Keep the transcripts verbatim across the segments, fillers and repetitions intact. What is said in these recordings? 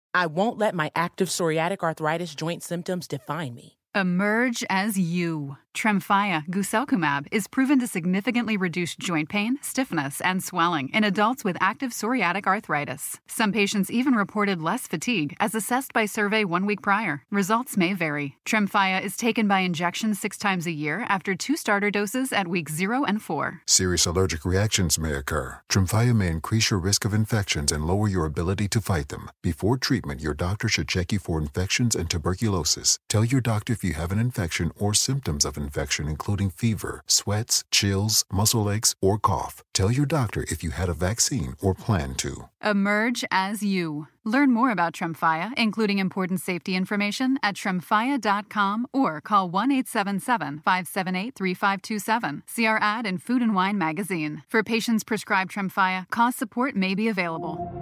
I won't let my active psoriatic arthritis joint symptoms define me. Emerge as you. Tremfya guselkumab is proven to significantly reduce joint pain, stiffness, and swelling in adults with active psoriatic arthritis. Some patients even reported less fatigue as assessed by survey one week prior. Results may vary. Tremfya is taken by injection six times a year after two starter doses at weeks zero and four. Serious allergic reactions may occur. Tremfya may increase your risk of infections and lower your ability to fight them. Before treatment, your doctor should check you for infections and tuberculosis. Tell your doctor if you have an infection or symptoms of infection, including fever, sweats, chills, muscle aches, or cough. Tell your doctor if you had a vaccine or plan to. Emerge as you. Learn more about Tremfya, including important safety information, at tremfya dot com or call one eight seven seven, five seven eight, three five two seven. See our ad in Food and Wine magazine. For patients prescribed Tremfya, cost support may be available.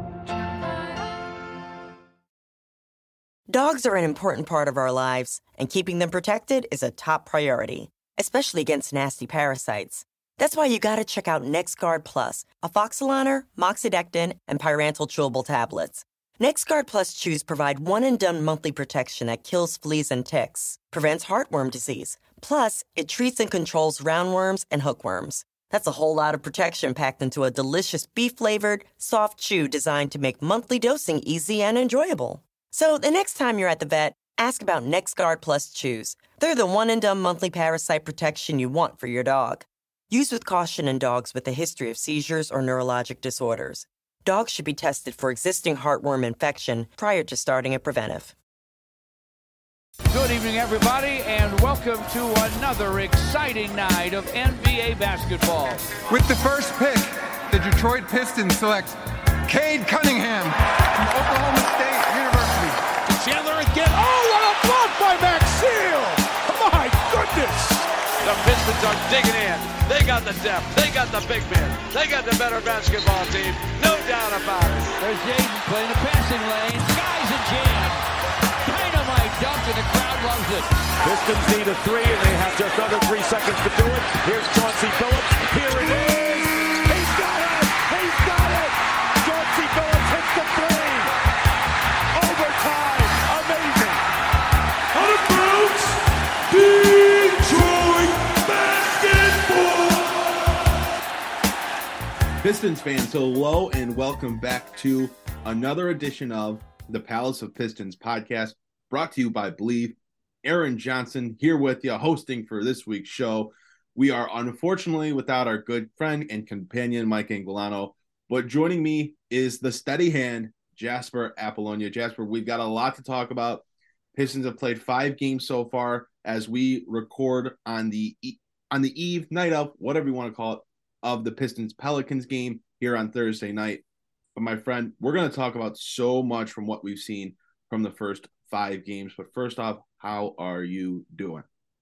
Dogs are an important part of our lives, and keeping them protected is a top priority, especially against nasty parasites. That's why you gotta check out NexGard Plus, Afoxolaner, Moxidectin, and Pyrantel chewable tablets. NexGard Plus chews provide one-and-done monthly protection that kills fleas and ticks, prevents heartworm disease, plus it treats and controls roundworms and hookworms. That's a whole lot of protection packed into a delicious beef-flavored, soft chew designed to make monthly dosing easy and enjoyable. So the next time you're at the vet, ask about NexGard Plus chews. They're the one-and-done monthly parasite protection you want for your dog. Use with caution in dogs with a history of seizures or neurologic disorders. Dogs should be tested for existing heartworm infection prior to starting a preventive. Good evening, everybody, and welcome to another exciting night of N B A basketball. With the first pick, the Detroit Pistons select Cade Cunningham from Oklahoma State University. Chandler again. Oh, what a block by Maxeel! My goodness! The Pistons are digging in. They got the depth. They got the big men. They got the better basketball team. No doubt about it. There's Jaden playing the passing lane. Skies a jam. Dynamite dunk, and the crowd loves it. Pistons need a three, and they have just under three seconds to do it. Here's Chauncey Billups. Here it is. He's got it. He's got it. Chauncey Billups hits the three. Overtime. Amazing. Out of bounds. Detroit basketball. Pistons fans, hello and welcome back to another edition of the Palace of Pistons podcast, brought to you by Believe. Aaron Johnson here with you, hosting for this week's show. We are unfortunately without our good friend and companion, Mike Anguilano, but joining me is the steady hand, Jasper Apollonia. Jasper, we've got a lot to talk about. Pistons have played five games so far as we record on the on the eve, night of, whatever you want to call it, of the Pistons-Pelicans game here on Thursday night. But my friend, we're going to talk about so much from what we've seen from the first five games. But first off, how are you doing?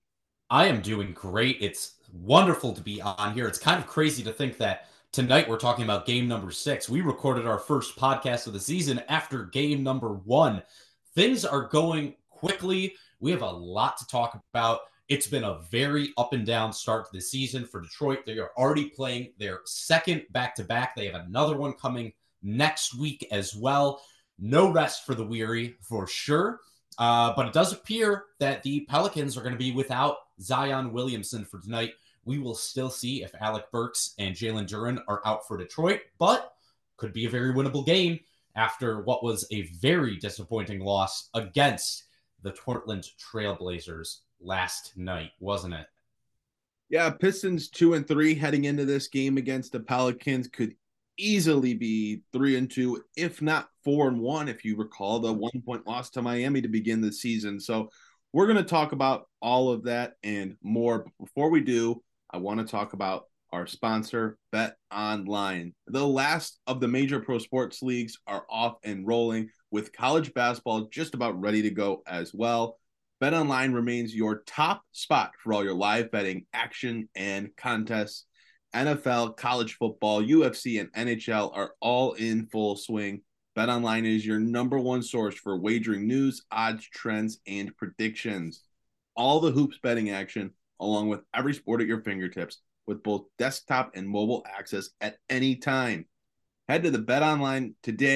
I am doing great. It's wonderful to be on here. It's kind of crazy to think that tonight we're talking about game number six. We recorded our first podcast of the season after game number one. Things are going quickly. We have a lot to talk about. It's been a very up and down start to the season for Detroit. They are already playing their second back-to-back. They have another one coming next week as well. No rest for the weary for sure. Uh, but it does appear that the Pelicans are going to be without Zion Williamson for tonight. We will still see if Alec Burks and Jalen Duren are out for Detroit, but could be a very winnable game after what was a very disappointing loss against the Portland Trailblazers last night, wasn't it? Yeah, Pistons two and three heading into this game against the Pelicans could easily be three and two, if not four and one, if you recall the one point loss to Miami to begin the season. So we're going to talk about all of that and more. But before we do, I want to talk about our sponsor, Bet Online. The last of the major pro sports leagues are off and rolling, with college basketball just about ready to go as well. BetOnline remains your top spot for all your live betting action and contests. N F L, college football, U F C, and N H L are all in full swing. BetOnline is your number one source for wagering news, odds, trends, and predictions. All the hoops betting action, along with every sport at your fingertips, with both desktop and mobile access at any time. Head to the BetOnline today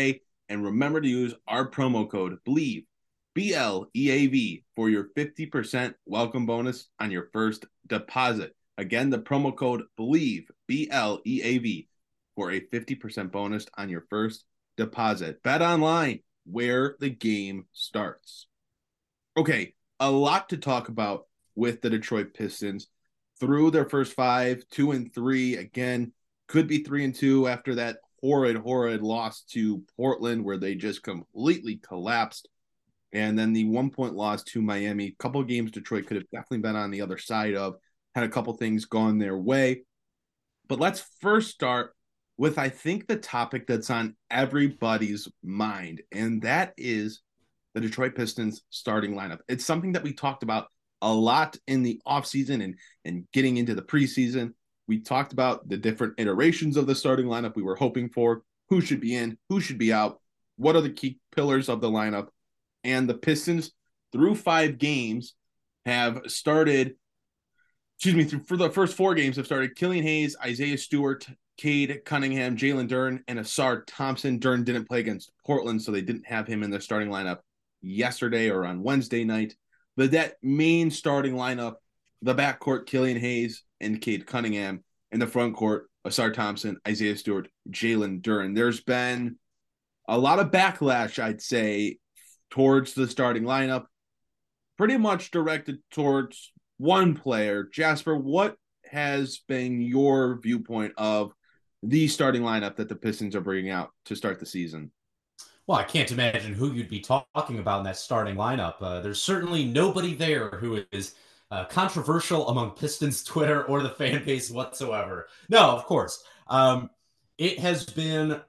And remember to use our promo code BLEAV, B L E A V, for your fifty percent welcome bonus on your first deposit. Again, the promo code BLEAV, B L E A V, for a fifty percent bonus on your first deposit. Bet online, where the game starts. Okay, a lot to talk about with the Detroit Pistons. Through their first five, two and three, again, could be three and two after that horrid, horrid loss to Portland where they just completely collapsed. And then the one-point loss to Miami. A couple of games Detroit could have definitely been on the other side of, had a couple things gone their way. But let's first start with, I think, the topic that's on everybody's mind, and that is the Detroit Pistons starting lineup. It's something that we talked about a lot in the offseason and, and getting into the preseason. We talked about the different iterations of the starting lineup we were hoping for, who should be in, who should be out, what are the key pillars of the lineup. And the Pistons, through five games, have started, excuse me, through, for the first four games, have started Killian Hayes, Isaiah Stewart, Cade Cunningham, Jalen Duren, and Ausar Thompson. Duren didn't play against Portland, so they didn't have him in the starting lineup yesterday or on Wednesday night. But that main starting lineup, the backcourt, Killian Hayes and Cade Cunningham, in the front court, Ausar Thompson, Isaiah Stewart, Jalen Duren. There's been a lot of backlash, I'd say, towards the starting lineup, pretty much directed towards one player. Jasper, what has been your viewpoint of the starting lineup that the Pistons are bringing out to start the season? Well, I can't imagine who you'd be talking about in that starting lineup. Uh, there's certainly nobody there who is uh, controversial among Pistons Twitter or the fan base whatsoever. No, of course. Um, it has been,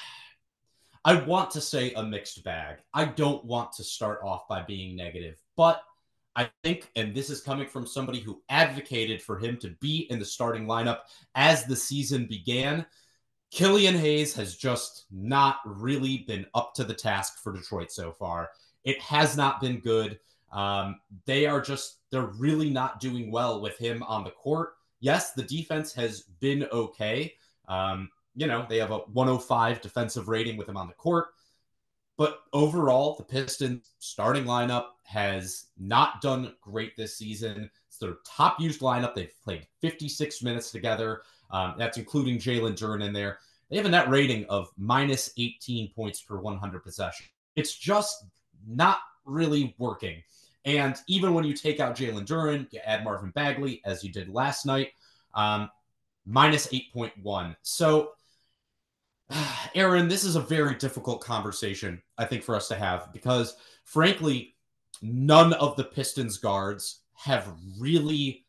I want to say, a mixed bag. I don't want to start off by being negative, but I think, and this is coming from somebody who advocated for him to be in the starting lineup as the season began, Killian Hayes has just not really been up to the task for Detroit so far. It has not been good. Um, they are just, they're really not doing well with him on the court. Yes, the defense has been okay. Um, you know, they have a one oh five defensive rating with him on the court. But overall, the Pistons starting lineup has not done great this season. It's their top used lineup. They've played fifty-six minutes together. Um, that's including Jalen Duren in there. They have a net rating of minus eighteen points per one hundred possessions. It's just not really working. And even when you take out Jalen Duren, you add Marvin Bagley, as you did last night, um, minus eight point one. So, Aaron, this is a very difficult conversation, I think, for us to have because, frankly, none of the Pistons guards have really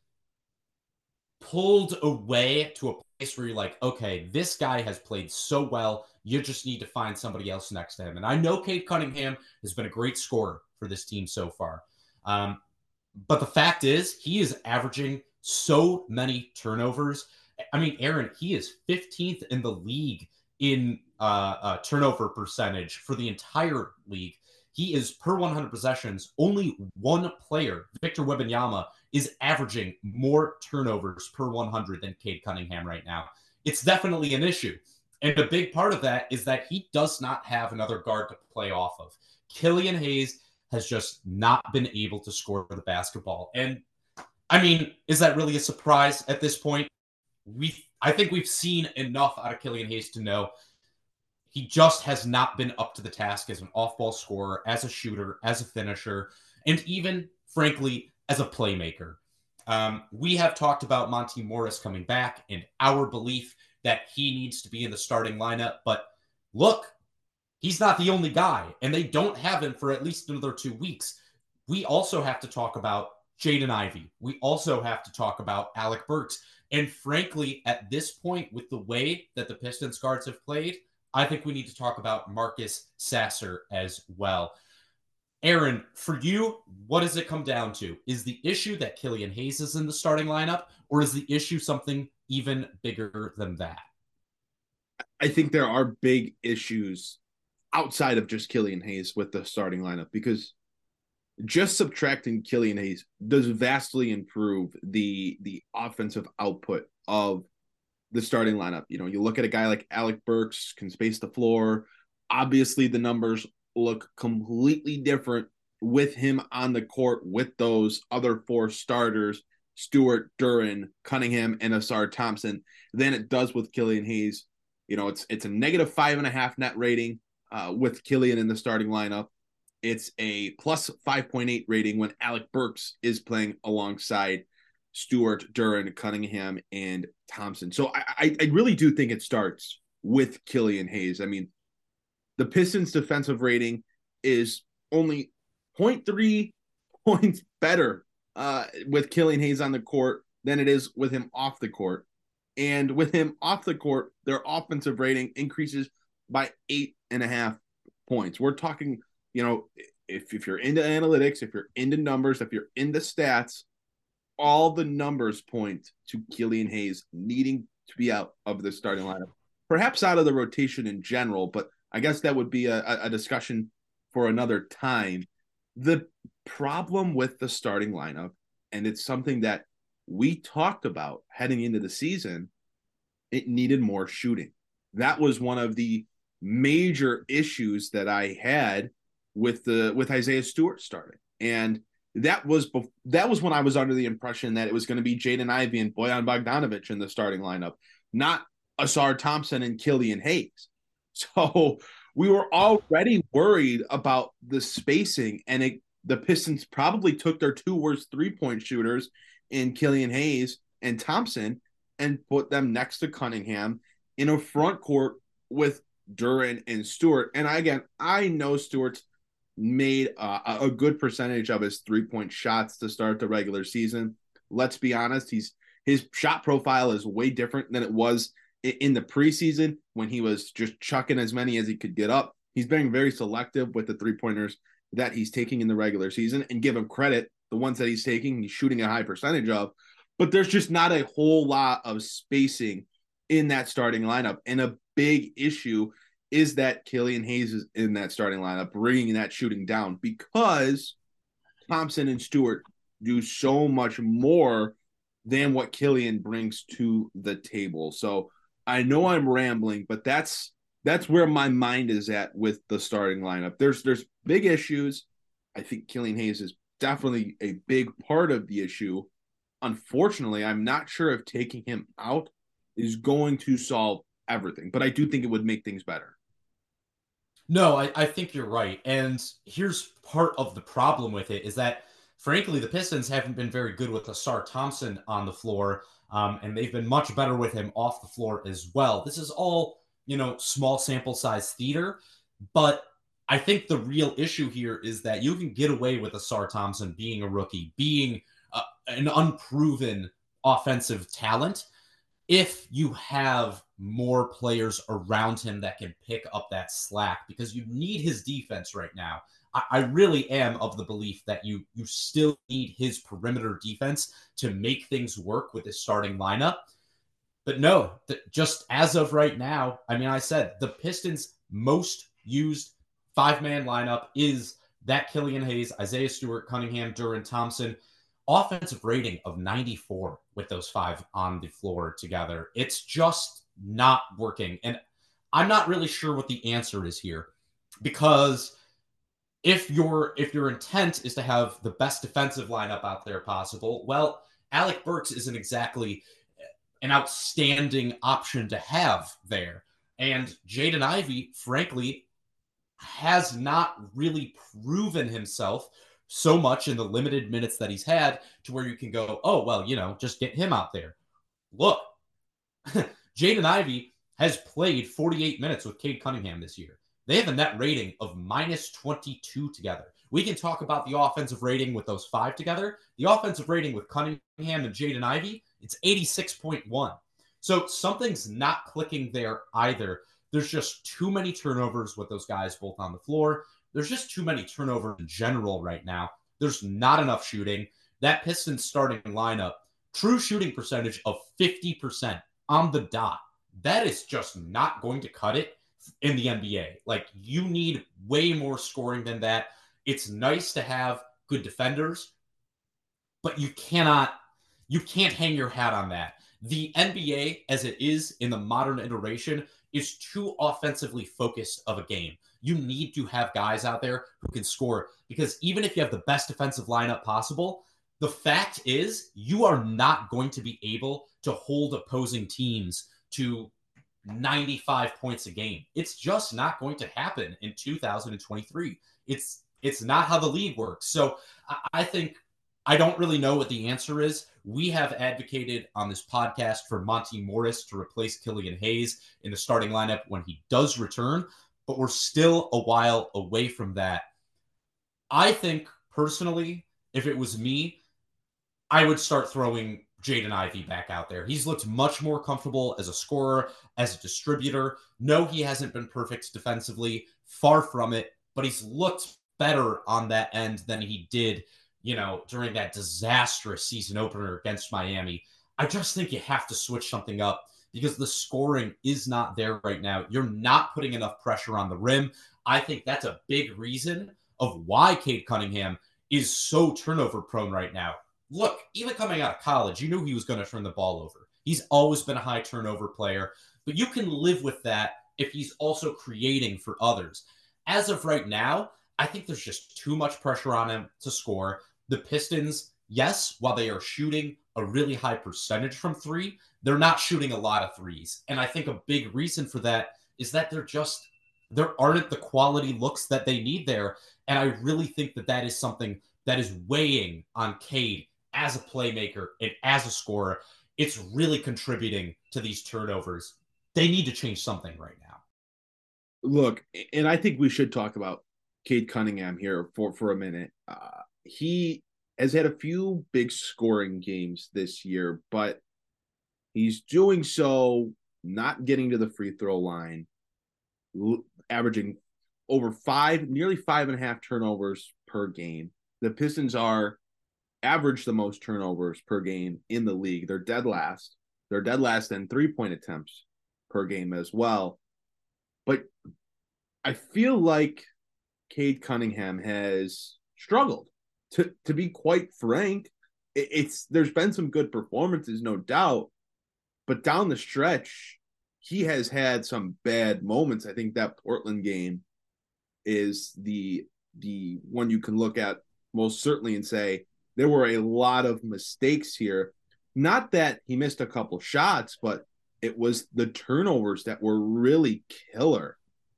pulled away to a place where you're like, okay, this guy has played so well, you just need to find somebody else next to him. And I know Cade Cunningham has been a great scorer for this team so far. Um, but the fact is, he is averaging so many turnovers. I mean, Aaron, he is fifteenth in the league in uh, uh, turnover percentage for the entire league. He is, per one hundred possessions, only one player, Victor Wembanyama, is averaging more turnovers per one hundred than Cade Cunningham right now. It's definitely an issue. And a big part of that is that he does not have another guard to play off of. Killian Hayes has just not been able to score the basketball. And, I mean, is that really a surprise at this point? We, I think we've seen enough out of Killian Hayes to know he just has not been up to the task as an off-ball scorer, as a shooter, as a finisher, and even, frankly, as a playmaker. Um, we have talked about Monte Morris coming back and our belief that he needs to be in the starting lineup. But look, he's not the only guy, and they don't have him for at least another two weeks. We also have to talk about Jaden Ivey. We also have to talk about Alec Burks. And frankly, at this point, with the way that the Pistons guards have played, I think we need to talk about Marcus Sasser as well. Aaron, for you, what does it come down to? Is the issue that Killian Hayes is in the starting lineup, or is the issue something even bigger than that? I think there are big issues outside of just Killian Hayes with the starting lineup, because just subtracting Killian Hayes does vastly improve the the offensive output of the starting lineup. You know, you look at a guy like Alec Burks, can space the floor, Obviously, the numbers look completely different with him on the court with those other four starters, Stewart, Duren, Cunningham, and Ausar Thompson, than it does with Killian Hayes. You know, it's it's a negative five and a half net rating uh, with Killian in the starting lineup. It's a plus five point eight rating when Alec Burks is playing alongside Stewart, Duren, Cunningham, and Thompson. So I, I, I really do think it starts with Killian Hayes. I mean, the Pistons' defensive rating is only zero point three points better uh, with Killian Hayes on the court than it is with him off the court. And with him off the court, their offensive rating increases by eight and a half points. We're talking, you know, if, if you're into analytics, if you're into numbers, if you're into stats, all the numbers point to Killian Hayes needing to be out of the starting lineup, perhaps out of the rotation in general, but I guess that would be a, a discussion for another time. The problem with the starting lineup, and it's something that we talked about heading into the season, it needed more shooting. That was one of the major issues that I had with the with Isaiah Stewart starting. And that was that was when I was under the impression that it was going to be Jaden Ivey and Bojan Bogdanovic in the starting lineup, not Ausar Thompson and Killian Hayes. So we were already worried about the spacing, and it, the Pistons probably took their two worst three-point shooters in Killian Hayes and Thompson and put them next to Cunningham in a front court with Duren and Stewart. And again, I know Stewart's made uh, a good percentage of his three-point shots to start the regular season. Let's be honest, he's his shot profile is way different than it was in the preseason when he was just chucking as many as he could get up. He's being very selective with the three-pointers that he's taking in the regular season, and give him credit. The ones that he's taking, he's shooting a high percentage of, but there's just not a whole lot of spacing in that starting lineup. And a big issue is that Killian Hayes is in that starting lineup, bringing that shooting down, because Thompson and Stewart do so much more than what Killian brings to the table. So I know I'm rambling, but that's that's where my mind is at with the starting lineup. There's there's big issues. I think Killian Hayes is definitely a big part of the issue. Unfortunately, I'm not sure if taking him out is going to solve everything, but I do think it would make things better. No, I, I think you're right. And here's part of the problem with it is that, frankly, the Pistons haven't been very good with Ausar Thompson on the floor, um, and they've been much better with him off the floor as well. This is all, you know, small sample size theater, but I think the real issue here is that you can get away with Ausar Thompson being a rookie, being uh, an unproven offensive talent, if you have more players around him that can pick up that slack, because you need his defense right now. I, I really am of the belief that you you still need his perimeter defense to make things work with his starting lineup. But no, th- just as of right now, I mean, I said the Pistons' most used five-man lineup is that Killian Hayes, Isaiah Stewart, Cunningham, Duren, Thompson. Offensive rating of ninety-four with those five on the floor together. It's just not working. And I'm not really sure what the answer is here, because if your if your intent is to have the best defensive lineup out there possible, well, Alec Burks isn't exactly an outstanding option to have there. And Jaden Ivey, frankly, has not really proven himself so much in the limited minutes that he's had to where you can go, oh, well, you know, just get him out there. Look, Jaden Ivey has played forty-eight minutes with Cade Cunningham this year. They have a net rating of minus twenty-two together. We can talk about the offensive rating with those five together. The offensive rating with Cunningham and Jaden Ivey, it's eighty-six point one. So something's not clicking there either. There's just too many turnovers with those guys both on the floor. There's just too many turnovers in general right now. There's not enough shooting. That Pistons starting lineup, true shooting percentage of fifty percent on the dot. That is just not going to cut it in the N B A. Like, you need way more scoring than that. It's nice to have good defenders, but you cannot, you can't hang your hat on that. The N B A, as it is in the modern iteration, is too offensively focused of a game. You need to have guys out there who can score, because even if you have the best defensive lineup possible, the fact is you are not going to be able to hold opposing teams to ninety-five points a game. It's just not going to happen in two thousand twenty-three. It's it's not how the league works. So I, I think I don't really know what the answer is. We have advocated on this podcast for Monty Morris to replace Killian Hayes in the starting lineup when he does return, but we're still a while away from that. I think personally, if it was me, I would start throwing Jaden Ivey back out there. He's looked much more comfortable as a scorer, as a distributor. No, he hasn't been perfect defensively, far from it, but he's looked better on that end than he did, you know, during that disastrous season opener against Miami. I just think you have to switch something up because the scoring is not there right now. You're not putting enough pressure on the rim. I think that's a big reason of why Cade Cunningham is so turnover prone right now. Look, even coming out of college, you knew he was going to turn the ball over. He's always been a high turnover player, but you can live with that if he's also creating for others. As of right now, I think there's just too much pressure on him to score. The Pistons, yes, while they are shooting a really high percentage from three, they're not shooting a lot of threes. And I think a big reason for that is that they're just, there aren't the quality looks that they need there. And I really think that that is something that is weighing on Cade as a playmaker and as a scorer. It's really contributing to these turnovers. They need to change something right now. Look, and I think we should talk about Cade Cunningham here for, for a minute. Uh, he has had a few big scoring games this year, but he's doing so not getting to the free throw line, averaging over five, nearly five and a half turnovers per game. The Pistons are average the most turnovers per game in the league. They're dead last. They're dead last in three-point attempts per game as well. But I feel like Cade Cunningham has struggled. To to be quite frank, it, it's there's been some good performances, no doubt, but down the stretch, he has had some bad moments. I think that Portland game is the the one you can look at most certainly and say there were a lot of mistakes here. Not that he missed a couple shots, but it was the turnovers that were really killer.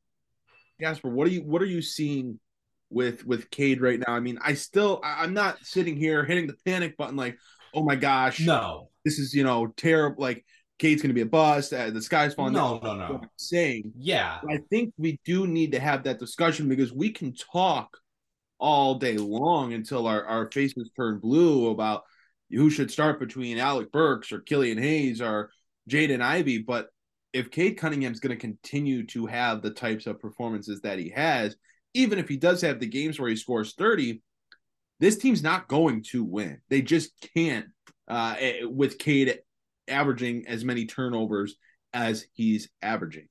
Gasper, what are you what are you seeing with with Cade right now? I mean, I still I'm not sitting here hitting the panic button like, oh my gosh, no, this is, you know, terrible. Like Cade's going to be a bust. Uh, the sky's falling. No, no, no. What I'm saying, yeah, but I think we do need to have that discussion because we can talk all day long until our, our faces turn blue about who should start between Alec Burks or Killian Hayes or Jaden Ivey. But if Cade Cunningham's going to continue to have the types of performances that he has, even if he does have the games where he scores thirty, this team's not going to win. They just can't uh, with Cade averaging as many turnovers as he's averaging.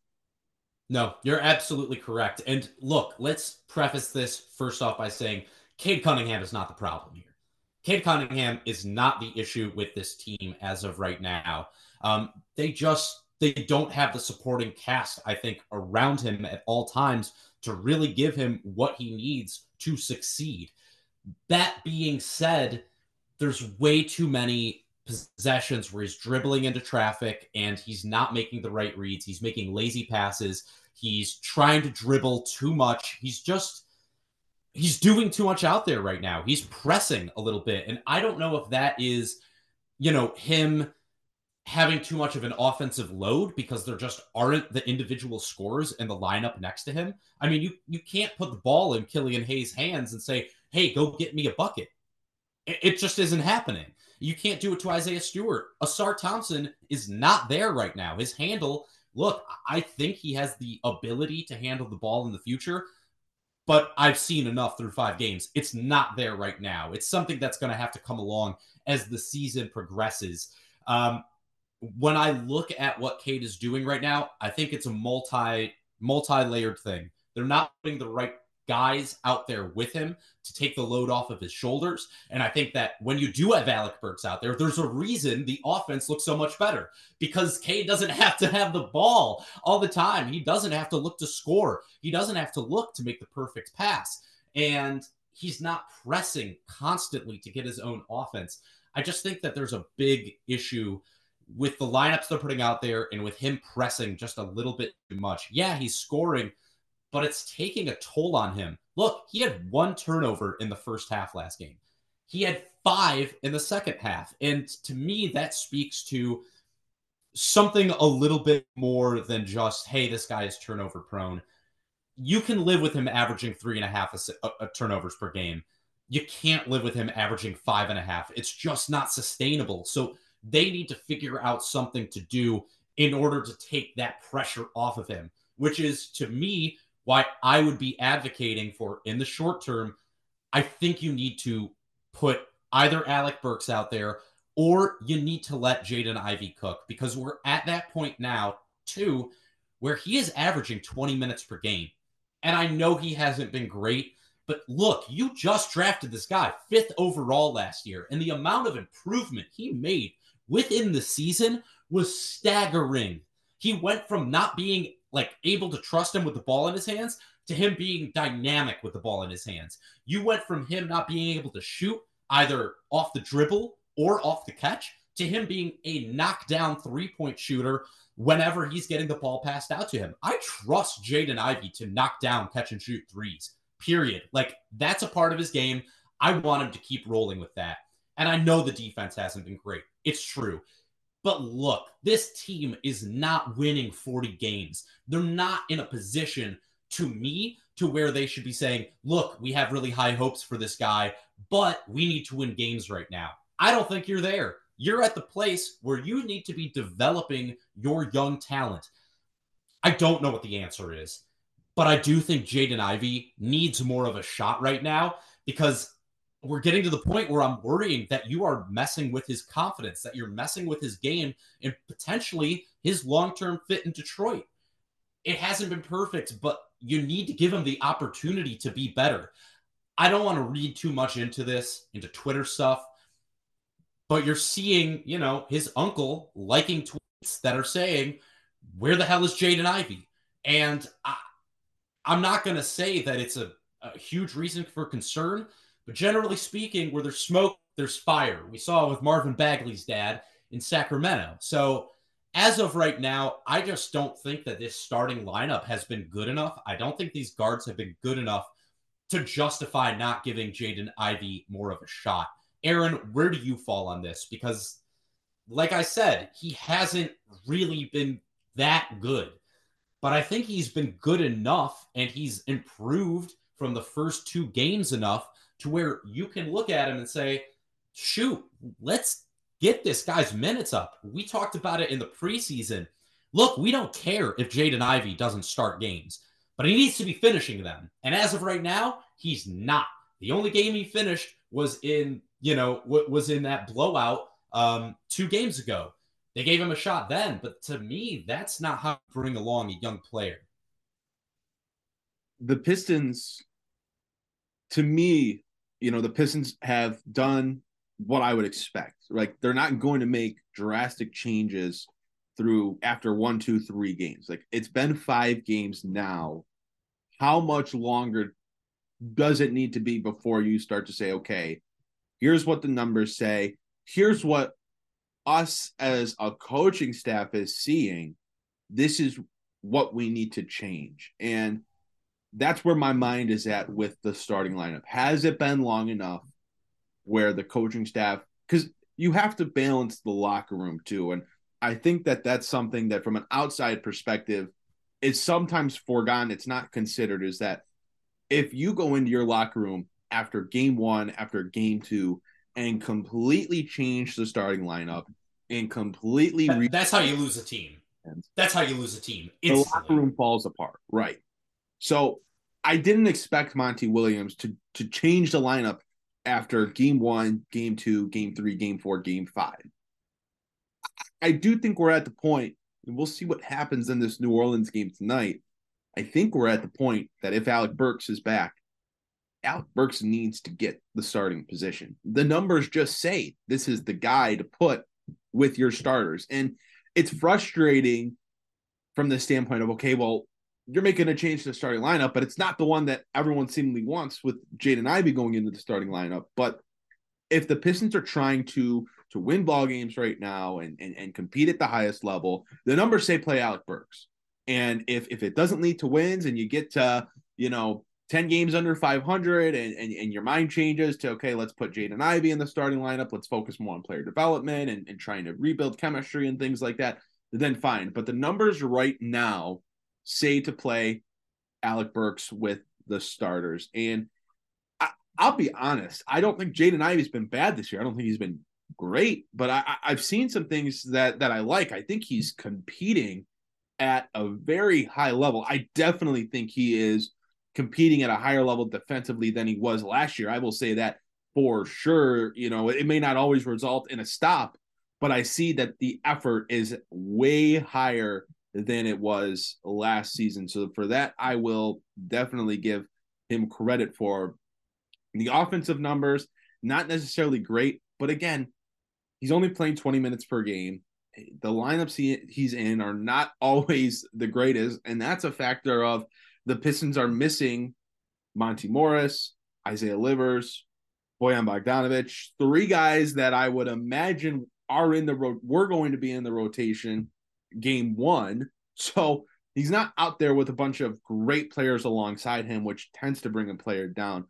No, you're absolutely correct. And look, let's preface this first off by saying Cade Cunningham is not the problem here. Cade Cunningham is not the issue with this team as of right now. Um, they just, they don't have the supporting cast, I think, around him at all times to really give him what he needs to succeed. That being said, there's way too many possessions where he's dribbling into traffic and he's not making the right reads. He's making lazy passes. He's trying to dribble too much. He's just, he's doing too much out there right now. He's pressing a little bit. And I don't know if that is, you know, him having too much of an offensive load because there just aren't the individual scorers in the lineup next to him. I mean, you, you can't put the ball in Killian Hayes' hands and say, hey, go get me a bucket. It, it just isn't happening. You can't do it to Isaiah Stewart. Asar Thompson is not there right now. His handle, look, I think he has the ability to handle the ball in the future, but I've seen enough through five games. It's not there right now. It's something that's going to have to come along as the season progresses. Um, when I look at what Cade is doing right now, I think it's a multi, multi-layered thing. They're not putting the right guys out there with him to take the load off of his shoulders. And I think that when you do have Alec Burks out there, there's a reason the offense looks so much better, because Cade doesn't have to have the ball all the time. He doesn't have to look to score. He doesn't have to look to make the perfect pass. And he's not pressing constantly to get his own offense. I just think that there's a big issue with the lineups they're putting out there and with him pressing just a little bit too much. Yeah, he's scoring, but it's taking a toll on him. Look, he had one turnover in the first half last game. He had five in the second half. And to me, that speaks to something a little bit more than just, hey, this guy is turnover prone. You can live with him averaging three and a half a, a, a turnovers per game. You can't live with him averaging five and a half. It's just not sustainable. So they need to figure out something to do in order to take that pressure off of him, which is, to me, why I would be advocating for, in the short term, I think you need to put either Alec Burks out there or you need to let Jaden Ivey cook, because we're at that point now, too, where he is averaging twenty minutes per game. And I know he hasn't been great, but look, you just drafted this guy fifth overall last year, and the amount of improvement he made within the season was staggering. He went from not being like able to trust him with the ball in his hands to him being dynamic with the ball in his hands. You went from him not being able to shoot either off the dribble or off the catch to him being a knockdown three-point shooter whenever he's getting the ball passed out to him. I trust Jaden Ivey to knock down catch and shoot threes, period. Like, that's a part of his game. I want him to keep rolling with that. And I know the defense hasn't been great. It's true. But look, this team is not winning forty games. They're not in a position, to me, to where they should be saying, look, we have really high hopes for this guy, but we need to win games right now. I don't think you're there. You're at the place where you need to be developing your young talent. I don't know what the answer is, but I do think Jaden Ivey needs more of a shot right now, because we're getting to the point where I'm worrying that you are messing with his confidence, that you're messing with his game and potentially his long-term fit in Detroit. It hasn't been perfect, but you need to give him the opportunity to be better. I don't want to read too much into this, into Twitter stuff, but you're seeing, you know, his uncle liking tweets that are saying, where the hell is Jaden Ivey? And I, I'm not going to say that it's a, a huge reason for concern, but generally speaking, where there's smoke, there's fire. We saw it with Marvin Bagley's dad in Sacramento. So as of right now, I just don't think that this starting lineup has been good enough. I don't think these guards have been good enough to justify not giving Jaden Ivey more of a shot. Aaron, where do you fall on this? Because, like I said, he hasn't really been that good. But I think he's been good enough, and he's improved from the first two games enough to where you can look at him and say, shoot, let's get this guy's minutes up. We talked about it in the preseason. Look, we don't care if Jaden Ivey doesn't start games, but he needs to be finishing them. And as of right now, he's not. The only game he finished was in, you know, was in that blowout um, two games ago. They gave him a shot then, but to me, that's not how you bring along a young player. The Pistons, to me, you know, the Pistons have done what I would expect. Like, they're not going to make drastic changes through after one, two, three games. Like, it's been five games now. How much longer does it need to be before you start to say, okay, here's what the numbers say. Here's what us as a coaching staff is seeing. This is what we need to change. And that's where my mind is at with the starting lineup. Has it been long enough where the coaching staff, because you have to balance the locker room too. And I think that that's something that from an outside perspective is sometimes forgotten. It's not considered, is that if you go into your locker room after game one, after game two, and completely change the starting lineup and completely that, re- that's how you lose a team. That's how you lose a team. Instantly. The locker room falls apart. Right. So I didn't expect Monty Williams to to change the lineup after game one, game two, game three, game four, game five. I do think we're at the point, and we'll see what happens in this New Orleans game tonight, I think we're at the point that if Alec Burks is back, Alec Burks needs to get the starting position. The numbers just say this is the guy to put with your starters. And it's frustrating from the standpoint of, okay, well, you're making a change to the starting lineup, but it's not the one that everyone seemingly wants with Jaden Ivey going into the starting lineup. But if the Pistons are trying to to win ball games right now and, and, and compete at the highest level, the numbers say play Alec Burks. And if if it doesn't lead to wins and you get to, you know, ten games under five hundred and, and, and your mind changes to, okay, let's put Jaden Ivey in the starting lineup. Let's focus more on player development and, and trying to rebuild chemistry and things like that, then fine. But the numbers right now say to play Alec Burks with the starters. And I, I'll be honest, I don't think Jaden Ivey's been bad this year. I don't think he's been great, but I, I've seen some things that, that I like. I think he's competing at a very high level. I definitely think he is competing at a higher level defensively than he was last year. I will say that for sure. You know, it may not always result in a stop, but I see that the effort is way higher than it was last season. So for that, I will definitely give him credit for. The offensive numbers, not necessarily great, but again, he's only playing twenty minutes per game. The lineups he, he's in are not always the greatest, and that's a factor of the Pistons are missing Monty Morris, Isaiah Livers, Bojan Bogdanovic, three guys that I would imagine are in the ro- we're going to be in the rotation game one. So he's not out there with a bunch of great players alongside him, which tends to bring a player down.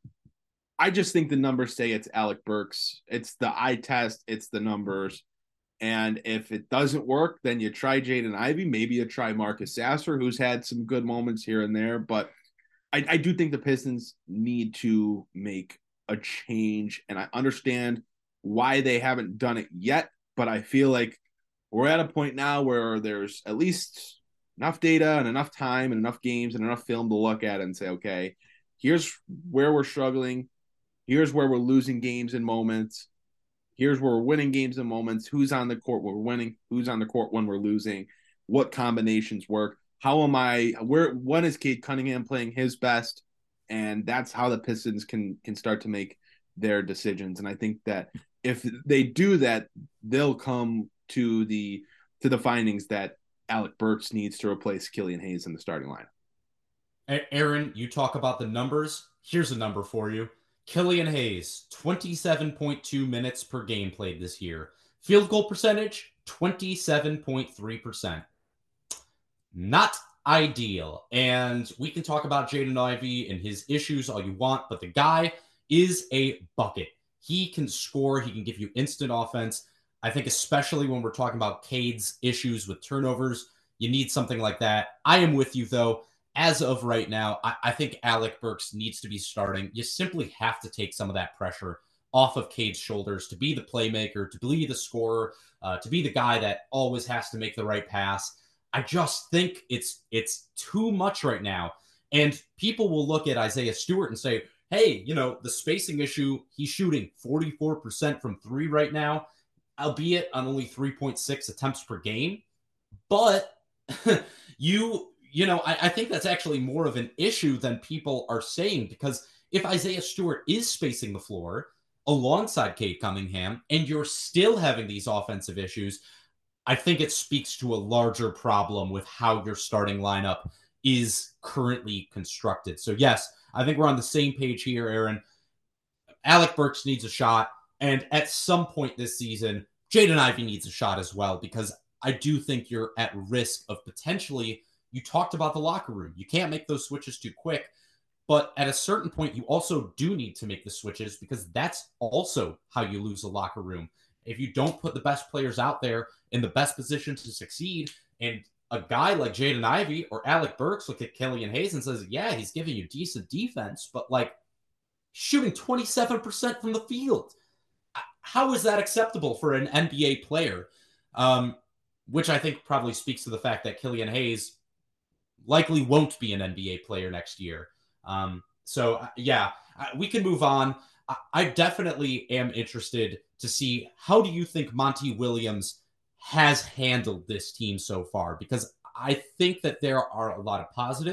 I just think the numbers say it's Alec Burks. It's the eye test. It's the numbers. And if it doesn't work, then you try Jaden Ivey. Maybe you try Marcus Sasser, who's had some good moments here and there. But I, I do think the Pistons need to make a change. And I understand why they haven't done it yet. But I feel like we're at a point now where there's at least enough data and enough time and enough games and enough film to look at and say, okay, here's where we're struggling. Here's where we're losing games and moments. Here's where we're winning games and moments. Who's on the court when we're winning? Who's on the court when we're losing? What combinations work? How am I? Where? When is Cade Cunningham playing his best? And that's how the Pistons can can start to make their decisions. And I think that if they do that, they'll come to the to the findings that Alec Burks needs to replace Killian Hayes in the starting lineup. Aaron, you talk about the numbers. Here's a number for you. Killian Hayes, twenty-seven point two minutes per game played this year. Field goal percentage, twenty-seven point three percent. Not ideal. And we can talk about Jaden Ivey and his issues all you want, but the guy is a bucket. He can score. He can give you instant offense. I think especially when we're talking about Cade's issues with turnovers, you need something like that. I am with you, though. As of right now, I, I think Alec Burks needs to be starting. You simply have to take some of that pressure off of Cade's shoulders to be the playmaker, to be the scorer, uh, to be the guy that always has to make the right pass. I just think it's it's too much right now. And people will look at Isaiah Stewart and say, hey, you know, the spacing issue, he's shooting forty-four percent from three right now, albeit on only three point six attempts per game. But you... You know, I, I think that's actually more of an issue than people are saying, because if Isaiah Stewart is spacing the floor alongside Cade Cunningham and you're still having these offensive issues, I think it speaks to a larger problem with how your starting lineup is currently constructed. So, yes, I think we're on the same page here, Aaron. Alec Burks needs a shot, and at some point this season, Jaden Ivey needs a shot as well, because I do think you're at risk of potentially... You talked about the locker room. You can't make those switches too quick. But at a certain point, you also do need to make the switches, because that's also how you lose a locker room. If you don't put the best players out there in the best position to succeed, and a guy like Jaden Ivey or Alec Burks look at Killian Hayes and says, yeah, he's giving you decent defense, but like shooting twenty-seven percent from the field. How is that acceptable for an N B A player? Um, which I think probably speaks to the fact that Killian Hayes likely won't be an N B A player next year. Um, so, uh, yeah, uh, we can move on. I, I definitely am interested to see, how do you think Monty Williams has handled this team so far? Because I think that there are a lot of positives.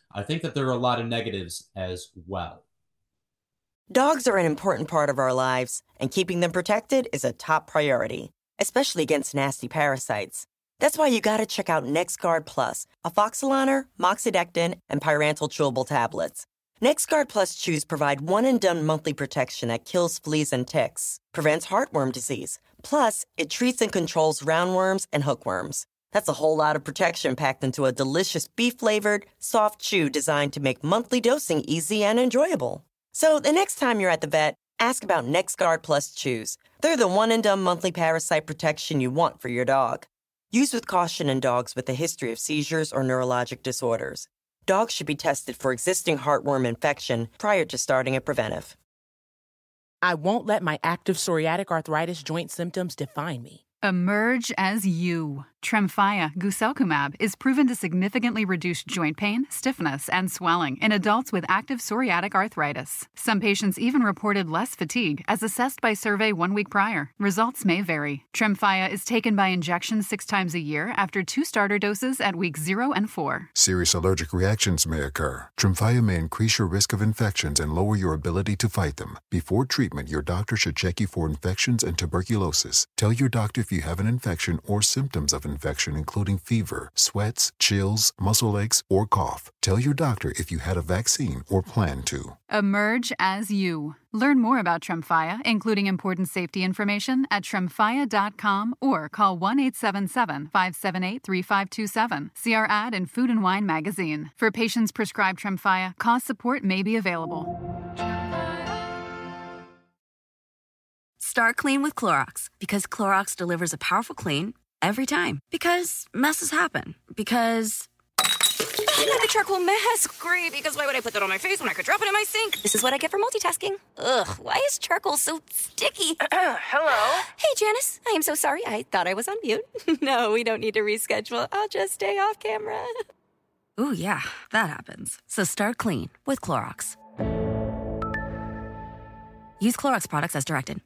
I think that there are a lot of negatives as well. Dogs are an important part of our lives, and keeping them protected is a top priority, especially against nasty parasites. That's why you gotta check out NexGard Plus, Afoxolaner, Moxidectin, and Pyrantel chewable tablets. NexGard Plus chews provide one-and-done monthly protection that kills fleas and ticks, prevents heartworm disease. Plus, it treats and controls roundworms and hookworms. That's a whole lot of protection packed into a delicious beef-flavored, soft chew designed to make monthly dosing easy and enjoyable. So the next time you're at the vet, ask about NexGard Plus chews. They're the one-and-done monthly parasite protection you want for your dog. Use with caution in dogs with a history of seizures or neurologic disorders. Dogs should be tested for existing heartworm infection prior to starting a preventive. I won't let my active psoriatic arthritis joint symptoms define me. Emerge as you. Tremfya guselkumab is proven to significantly reduce joint pain, stiffness, and swelling in adults with active psoriatic arthritis. Some patients even reported less fatigue as assessed by survey one week prior. Results may vary. Tremfya is taken by injection six times a year after two starter doses at weeks zero and four. Serious allergic reactions may occur. Tremfya may increase your risk of infections and lower your ability to fight them. Before treatment, your doctor should check you for infections and tuberculosis. Tell your doctor if you have an infection or symptoms of infection, including fever, sweats, chills, muscle aches, or cough. Tell your doctor if you had a vaccine or plan to. Emerge as you. Learn more about Tremfya, including important safety information, at tremfya dot com or call one eight seven seven, five seven eight, three five two seven. See our ad in Food and Wine magazine. For patients prescribed Tremfya, cost support may be available. Start clean with Clorox, because Clorox delivers a powerful clean every time. Because messes happen. Because the charcoal mask. Great, because why would I put that on my face when I could drop it in my sink? This is what I get for multitasking. Ugh, why is charcoal so sticky? Hello? Hey, Janice. I am so sorry. I thought I was on mute. No, we don't need to reschedule. I'll just stay off camera. Ooh, yeah, that happens. So start clean with Clorox. Use Clorox products as directed.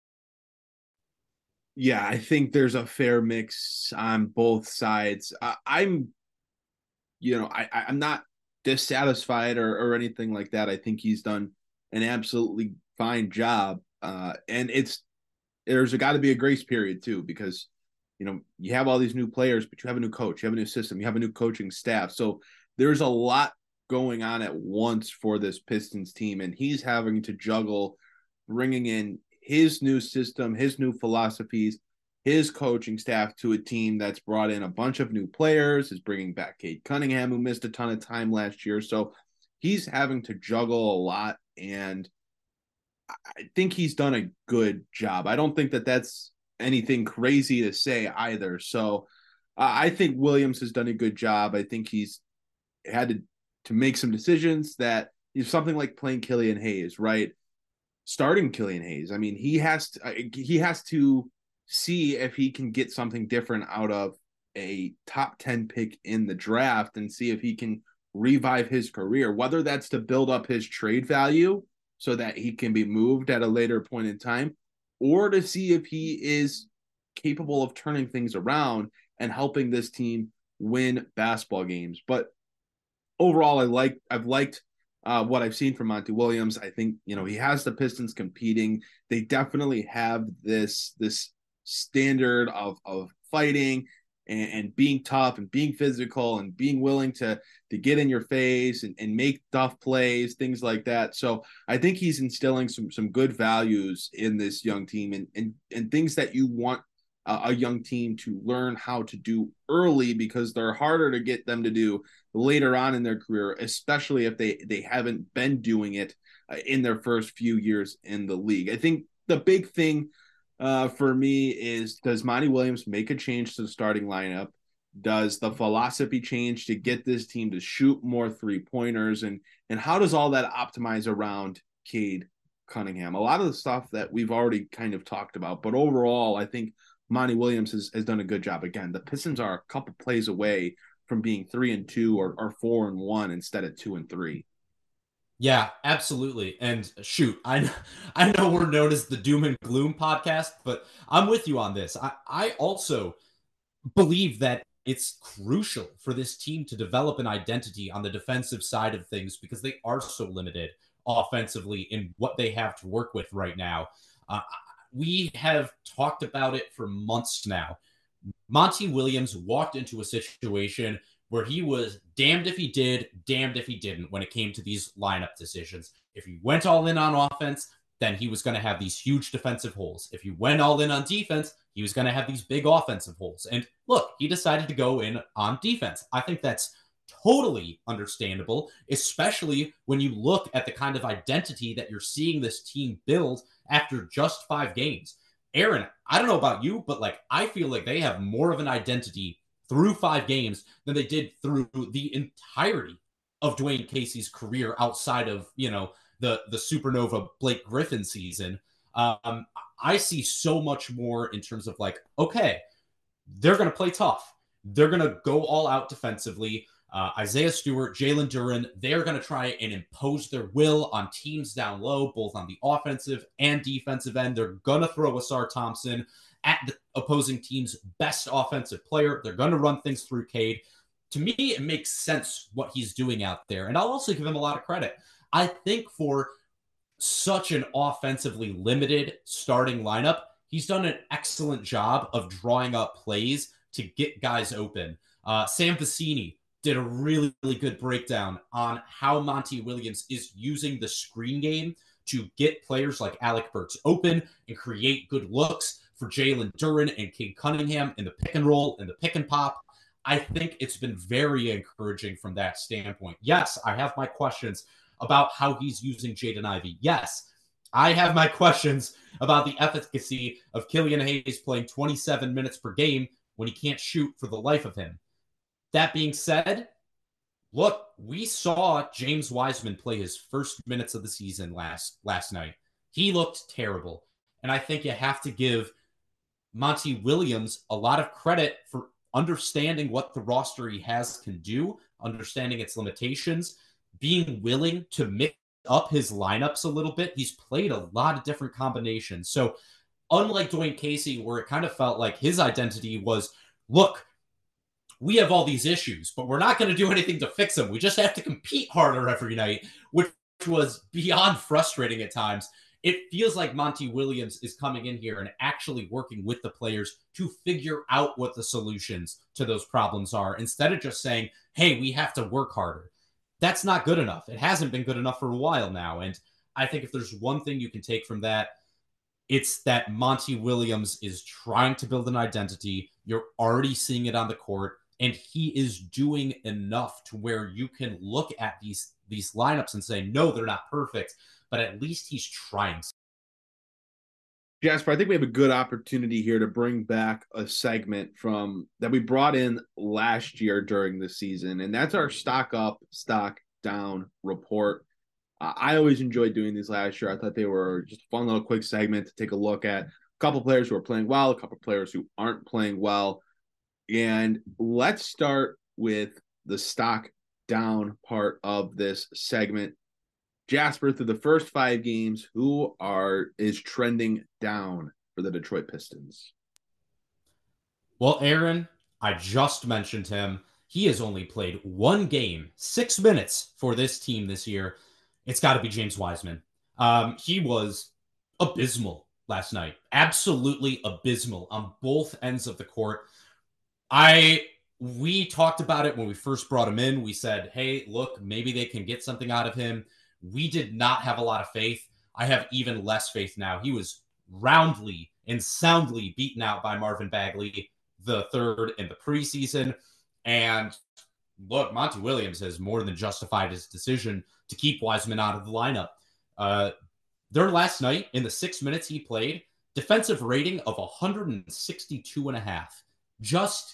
Yeah, I think there's a fair mix on both sides. I, I'm, you know, I, I'm not dissatisfied or, or anything like that. I think he's done an absolutely fine job. Uh, and it's, there's got to be a grace period too, because, you know, you have all these new players, but you have a new coach, you have a new system, you have a new coaching staff. So there's a lot going on at once for this Pistons team, and he's having to juggle bringing in his new system, his new philosophies, his coaching staff to a team that's brought in a bunch of new players, is bringing back Cade Cunningham, who missed a ton of time last year. So he's having to juggle a lot, and I think he's done a good job. I don't think that that's anything crazy to say either. So uh, I think Williams has done a good job. I think he's had to, to make some decisions that, you know, something like playing Killian Hayes, right? Starting Killian Hayes. I mean, he has to, he has to see if he can get something different out of a top ten pick in the draft and see if he can revive his career, whether that's to build up his trade value so that he can be moved at a later point in time, or to see if he is capable of turning things around and helping this team win basketball games. But overall, I like, I've liked Uh, what I've seen from Monty Williams. I think, you know, he has the Pistons competing. They definitely have this this standard of of fighting and, and being tough and being physical and being willing to to get in your face and, and make tough plays, things like that. So I think he's instilling some some good values in this young team, and and, and things that you want uh, a young team to learn how to do early, because they're harder to get them to do later on in their career, especially if they, they haven't been doing it uh, in their first few years in the league. I think the big thing uh, for me is, does Monty Williams make a change to the starting lineup? Does the philosophy change to get this team to shoot more three-pointers? And, and how does all that optimize around Cade Cunningham? A lot of the stuff that we've already kind of talked about, but overall, I think Monty Williams has, has done a good job. Again, the Pistons are a couple plays away from being three and two or, or four and one instead of two and three. Yeah, absolutely. And shoot, I I know we're known as the Doom and Gloom podcast, but I'm with you on this. I, I also believe that it's crucial for this team to develop an identity on the defensive side of things because they are so limited offensively in what they have to work with right now. Uh, we have talked about it for months now. Monty Williams walked into a situation where he was damned if he did, damned if he didn't when it came to these lineup decisions. If he went all in on offense, then he was going to have these huge defensive holes. If he went all in on defense, he was going to have these big offensive holes. And look, he decided to go in on defense. I think that's totally understandable, especially when you look at the kind of identity that you're seeing this team build after just five games. Aaron, I don't know about you, but like I feel like they have more of an identity through five games than they did through the entirety of Dwayne Casey's career outside of, you know, the, the supernova Blake Griffin season. Um, I see so much more in terms of like, okay, they're going to play tough. They're going to go all out defensively. Uh, Isaiah Stewart, Jalen Duren, they're going to try and impose their will on teams down low, both on the offensive and defensive end. They're going to throw Ausar Thompson at the opposing team's best offensive player. They're going to run things through Cade. To me, it makes sense what he's doing out there. And I'll also give him a lot of credit. I think for such an offensively limited starting lineup, he's done an excellent job of drawing up plays to get guys open. Uh, Sam Vecini did a really, really good breakdown on how Monty Williams is using the screen game to get players like Alec Burks open and create good looks for Jalen Duren and Cade Cunningham in the pick and roll and the pick and pop. I think it's been very encouraging from that standpoint. Yes, I have my questions about how he's using Jaden Ivey. Yes, I have my questions about the efficacy of Killian Hayes playing twenty-seven minutes per game when he can't shoot for the life of him. That being said, look, we saw James Wiseman play his first minutes of the season last, last night. He looked terrible. And I think you have to give Monty Williams a lot of credit for understanding what the roster he has can do, understanding its limitations, being willing to mix up his lineups a little bit. He's played a lot of different combinations. So unlike Dwayne Casey, where it kind of felt like his identity was, look, we have all these issues, but we're not going to do anything to fix them. We just have to compete harder every night, which was beyond frustrating at times. It feels like Monty Williams is coming in here and actually working with the players to figure out what the solutions to those problems are, instead of just saying, hey, we have to work harder. That's not good enough. It hasn't been good enough for a while now. And I think if there's one thing you can take from that, it's that Monty Williams is trying to build an identity. You're already seeing it on the court. And he is doing enough to where you can look at these, these lineups and say, no, they're not perfect, but at least he's trying. Jasper, I think we have a good opportunity here to bring back a segment from that we brought in last year during the season, and that's our stock up, stock down report. Uh, I always enjoyed doing these last year. I thought they were just a fun little quick segment to take a look at a couple players who are playing well, a couple players who aren't playing well. And let's start with the stock down part of this segment. Jasper, through the first five games, who are is trending down for the Detroit Pistons? Well, Aaron, I just mentioned him. He has only played one game, six minutes for this team this year. It's got to be James Wiseman. Um, he was abysmal last night. Absolutely abysmal on both ends of the court. I we talked about it when we first brought him in. We said, hey, look, maybe they can get something out of him. We did not have a lot of faith. I have even less faith now. He was roundly and soundly beaten out by Marvin Bagley, the third in the preseason. And look, Monty Williams has more than justified his decision to keep Wiseman out of the lineup. Uh, their last night, in the six minutes he played, defensive rating of one sixty-two and a half. Just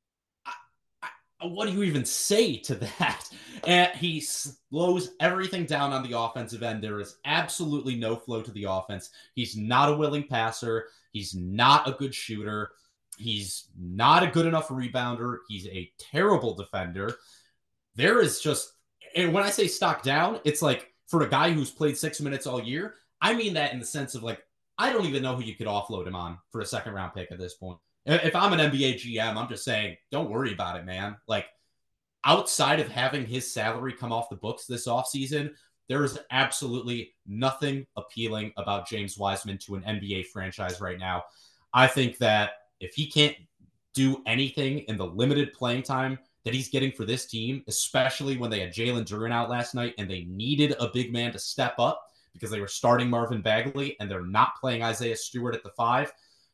what do you even say to that? And he slows everything down on the offensive end. There is absolutely no flow to the offense. He's not a willing passer. He's not a good shooter. He's not a good enough rebounder. He's a terrible defender. There is just, and when I say stock down, it's like for a guy who's played six minutes all year, I mean that in the sense of like, I don't even know who you could offload him on for a second round pick at this point. If I'm an N B A G M, I'm just saying, don't worry about it, man. Like, outside of having his salary come off the books this offseason, there is absolutely nothing appealing about James Wiseman to an N B A franchise right now. I think that if he can't do anything in the limited playing time that he's getting for this team, especially when they had Jalen Duren out last night and they needed a big man to step up because they were starting Marvin Bagley and they're not playing Isaiah Stewart at the five.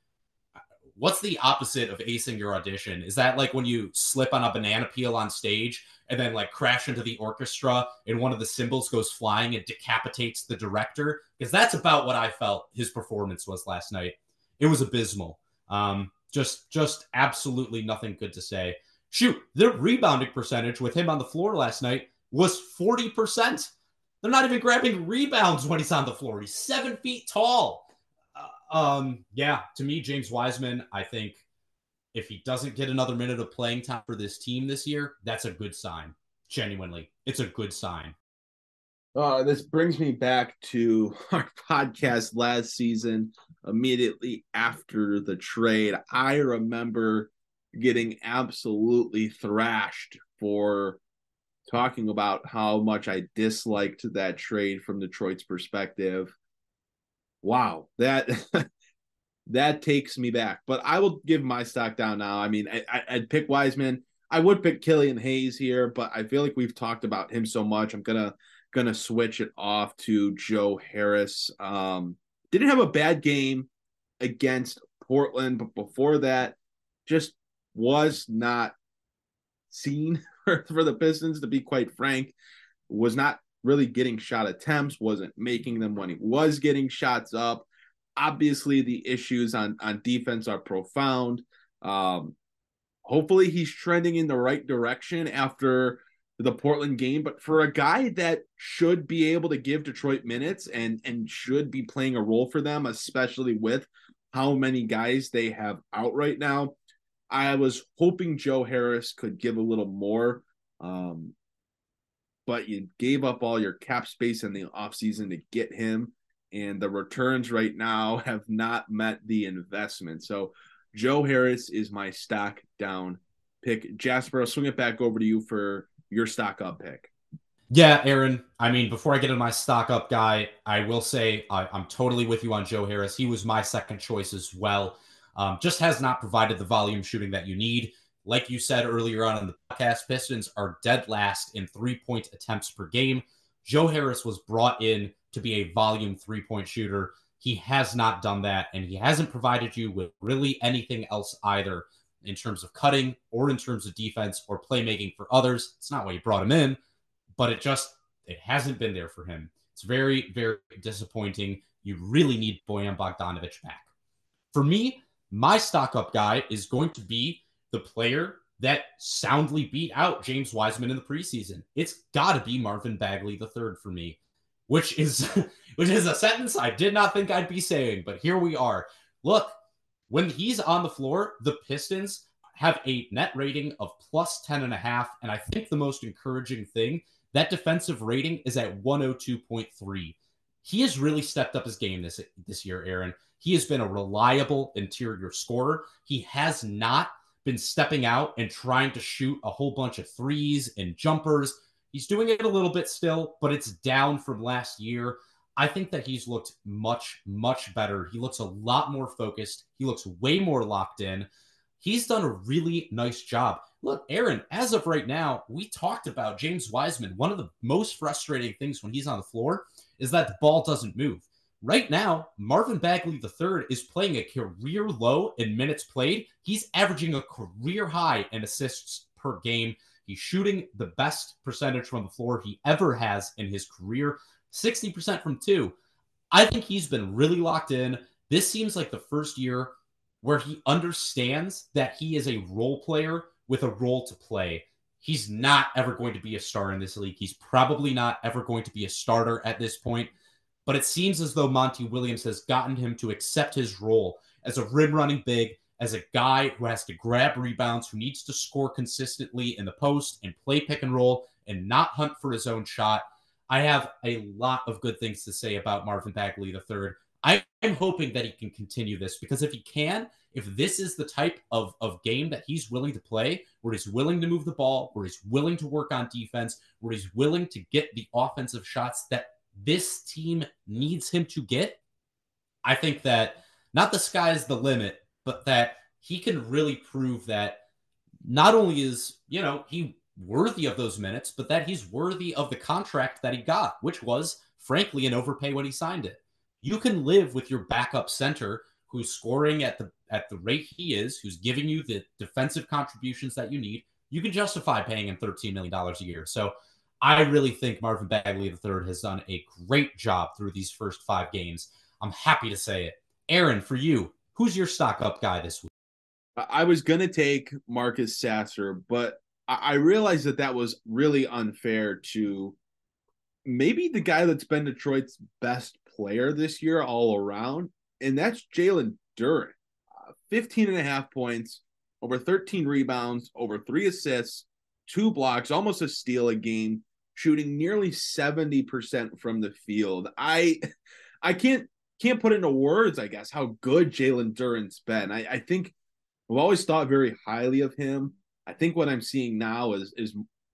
What's the opposite of acing your audition? Is that like when you slip on a banana peel on stage and then like crash into the orchestra and one of the cymbals goes flying and decapitates the director? Because that's about what I felt his performance was last night. It was abysmal. Um, just, just absolutely nothing good to say. Shoot, their rebounding percentage with him on the floor last night was forty percent. They're not even grabbing rebounds when he's on the floor. He's seven feet tall. Uh, um, yeah, to me, James Wiseman, I think if he doesn't get another minute of playing time for this team this year, that's a good sign. Genuinely, it's a good sign. Uh, this brings me back to our podcast last season, immediately after the trade. I remember getting absolutely thrashed for talking about how much I disliked that trade from Detroit's perspective. Wow, that that takes me back. But I will give my stock down now. I mean, I, I'd pick Wiseman. I would pick Killian Hayes here, but I feel like we've talked about him so much. I'm gonna gonna switch it off to Joe Harris. Um, didn't have a bad game against Portland, but before that, just was not seen for, for the Pistons, to be quite frank. Was not really getting shot attempts, wasn't making them when he was getting shots up. Obviously, the issues on, on defense are profound. Um, hopefully, he's trending in the right direction after the Portland game. But for a guy that should be able to give Detroit minutes and, and should be playing a role for them, especially with how many guys they have out right now, I was hoping Joe Harris could give a little more. Um, but you gave up all your cap space in the offseason to get him, and the returns right now have not met the investment. So Joe Harris is my stock down pick. Jasper, I'll swing it back over to you for your stock up pick. Yeah, Aaron, I mean, before I get into my stock up guy, I will say I, I'm totally with you on Joe Harris. He was my second choice as well. Um, just has not provided the volume shooting that you need. Like you said earlier on in the podcast, Pistons are dead last in three-point attempts per game. Joe Harris was brought in to be a volume three-point shooter. He has not done that, and he hasn't provided you with really anything else either in terms of cutting or in terms of defense or playmaking for others. It's not why you brought him in, but it just it hasn't been there for him. It's very, very disappointing. You really need Bojan Bogdanovic back. For me, my stock up guy is going to be the player that soundly beat out James Wiseman in the preseason. It's got to be Marvin Bagley the third for me, which is which is a sentence I did not think I'd be saying, but here we are. Look, when he's on the floor, the Pistons have a net rating of plus ten and a half, and I think the most encouraging thing, that defensive rating is at one oh two point three. He has really stepped up his game this, this year, Aaron. He has been a reliable interior scorer. He has not been stepping out and trying to shoot a whole bunch of threes and jumpers. He's doing it a little bit still, but it's down from last year. I think that he's looked much, much better. He looks a lot more focused. He looks way more locked in. He's done a really nice job. Look, Aaron, as of right now, we talked about James Wiseman. One of the most frustrating things when he's on the floor is that the ball doesn't move. Right now, Marvin Bagley the third is playing a career low in minutes played. He's averaging a career high in assists per game. He's shooting the best percentage from the floor he ever has in his career, sixty percent from two. I think he's been really locked in. This seems like the first year where he understands that he is a role player with a role to play. He's not ever going to be a star in this league. He's probably not ever going to be a starter at this point. But it seems as though Monty Williams has gotten him to accept his role as a rim-running big, as a guy who has to grab rebounds, who needs to score consistently in the post and play pick and roll and not hunt for his own shot. I have a lot of good things to say about Marvin Bagley the third. I am hoping that he can continue this, because if he can, if this is the type of, of game that he's willing to play, where he's willing to move the ball, where he's willing to work on defense, where he's willing to get the offensive shots that this team needs him to get, I think that not the sky is the limit, but that he can really prove that not only is, you know, he worthy of those minutes, but that he's worthy of the contract that he got, which was, frankly, an overpay when he signed it. You can live with your backup center who's scoring at the at the rate he is, who's giving you the defensive contributions that you need. You can justify paying him thirteen million dollars a year. So I really think Marvin Bagley the third has done a great job through these first five games. I'm happy to say it. Aaron, for you, who's your stock up guy this week? I was going to take Marcus Sasser, but I realized that that was really unfair to maybe the guy that's been Detroit's best player this year all around, and that's Jalen Duren. Uh, fifteen and a half points, over thirteen rebounds, over three assists, two blocks, almost a steal a game, shooting nearly seventy percent from the field. I I can't can't put into words, I guess, how good Jalen Duren's been. I, I think I've always thought very highly of him. I think what I'm seeing now is is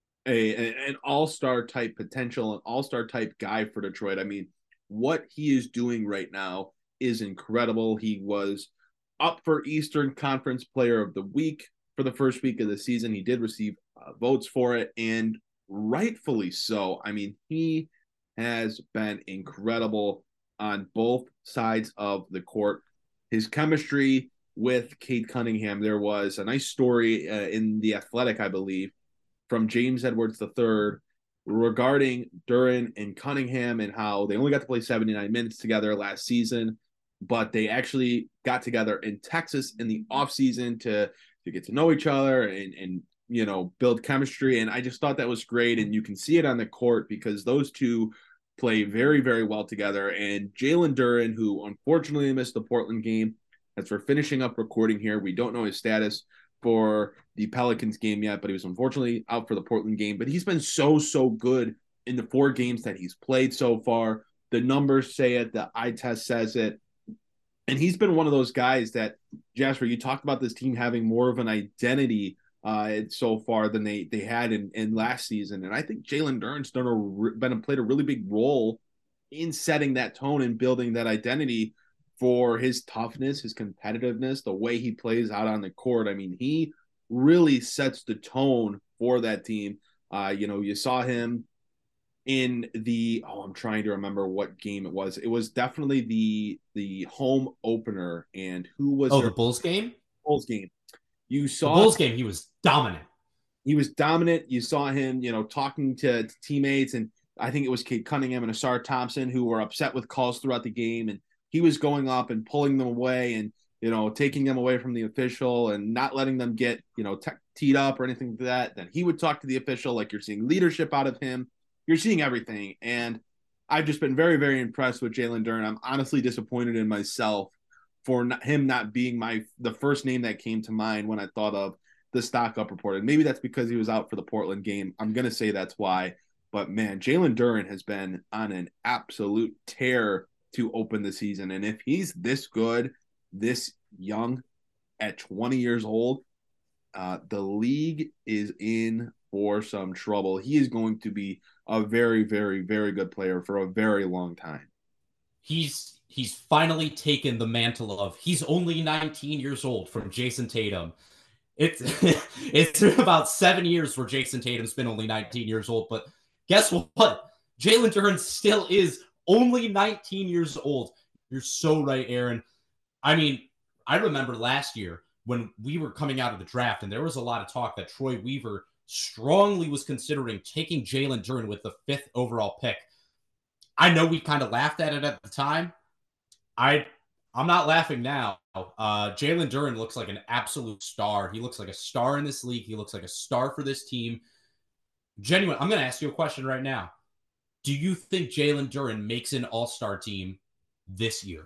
a, a an all-star type potential, an all-star type guy for Detroit. I mean, what he is doing right now is incredible. He was up for Eastern Conference Player of the Week for the first week of the season. He did receive uh, votes for it, and rightfully so. I mean, he has been incredible on both sides of the court. His chemistry with Cade Cunningham, there was a nice story uh, in The Athletic, I believe, from James Edwards the third regarding Duren and Cunningham and how they only got to play seventy-nine minutes together last season, but they actually got together in Texas in the offseason to, to get to know each other and, and, you know, build chemistry. And I just thought that was great. And you can see it on the court because those two play very, very well together. And Jalen Duren, who unfortunately missed the Portland game, as we're finishing up recording here, we don't know his status for the Pelicans game yet, but he was unfortunately out for the Portland game. But he's been so, so good in the four games that he's played so far. The numbers say it. The eye test says it. And he's been one of those guys that, Jasper, you talked about this team having more of an identity uh, so far than they they had in, in last season. And I think Jalen Duren's done a, been played a really big role in setting that tone and building that identity for his toughness, his competitiveness, the way he plays out on the court. I mean, he really sets the tone for that team. Uh, you know, you saw him in the, oh, I'm trying to remember what game it was. It was definitely the the home opener. And who was Oh, their, the Bulls game? Bulls game. You saw the Bulls game, he was dominant. He was dominant. You saw him, you know, talking to, to teammates, and I think it was Cade Cunningham and Asar Thompson who were upset with calls throughout the game, and he was going up and pulling them away and, you know, taking them away from the official and not letting them get, you know, te- teed up or anything like that. Then he would talk to the official. Like, you're seeing leadership out of him. You're seeing everything. And I've just been very, very impressed with Jalen Duren. I'm honestly disappointed in myself for not, him not being my the first name that came to mind when I thought of the stock up report. And maybe that's because he was out for the Portland game. I'm going to say that's why. But, man, Jalen Duren has been on an absolute tear to open the season. And if he's this good, this young, at twenty years old, uh, the league is in for some trouble. He is going to be a very, very, very good player for a very long time. He's he's finally taken the mantle of he's only nineteen years old from Jason Tatum. It's it's about seven years where Jason Tatum's been only nineteen years old. But guess what? Jalen Duren still is only nineteen years old. You're so right, Aaron. I mean, I remember last year when we were coming out of the draft, and there was a lot of talk that Troy Weaver strongly was considering taking Jalen Duren with the fifth overall pick. I know we kind of laughed at it at the time. I, I'm not laughing now. Uh, Jalen Duren looks like an absolute star. He looks like a star in this league. He looks like a star for this team. Genuine. I'm going to ask you a question right now. Do you think Jalen Duren makes an all-star team this year?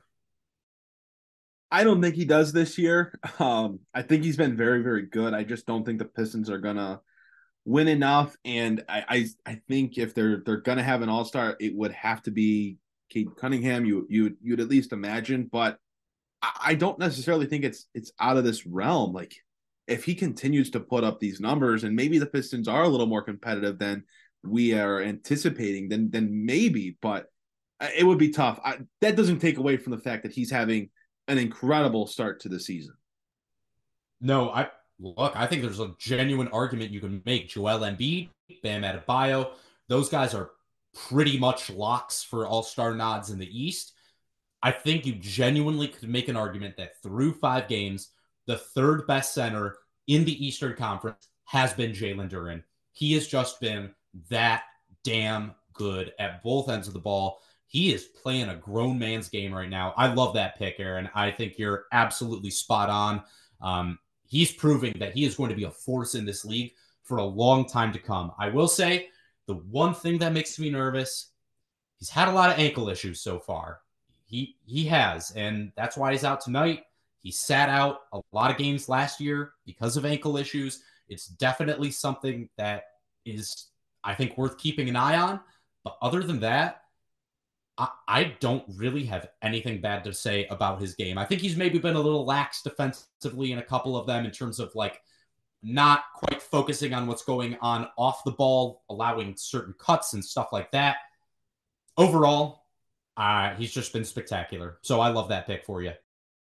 I don't think he does this year. Um, I think he's been very, very good. I just don't think the Pistons are going to win enough. And I, I, I think if they're they're going to have an all-star, it would have to be Cade Cunningham, you you you'd at least imagine, but I, I don't necessarily think it's it's out of this realm. Like if he continues to put up these numbers, and maybe the Pistons are a little more competitive than we are anticipating, then then maybe, but it would be tough. I, that doesn't take away from the fact that he's having an incredible start to the season. No, I look, I think there's a genuine argument you can make. Joel Embiid, Bam Adebayo, those guys are pretty much locks for all-star nods in the East. I think you genuinely could make an argument that through five games, the third best center in the Eastern Conference has been Jalen Duren. He has just been that damn good at both ends of the ball. He is playing a grown man's game right now. I love that pick, Aaron. I think you're absolutely spot on. Um, he's proving that he is going to be a force in this league for a long time to come. I will say the one thing that makes me nervous, he's had a lot of ankle issues so far. He he has, and that's why he's out tonight. He sat out a lot of games last year because of ankle issues. It's definitely something that is, I think, worth keeping an eye on. But other than that, I, I don't really have anything bad to say about his game. I think he's maybe been a little lax defensively in a couple of them in terms of like not quite focusing on what's going on off the ball, allowing certain cuts and stuff like that. Overall, uh, he's just been spectacular. So I love that pick for you.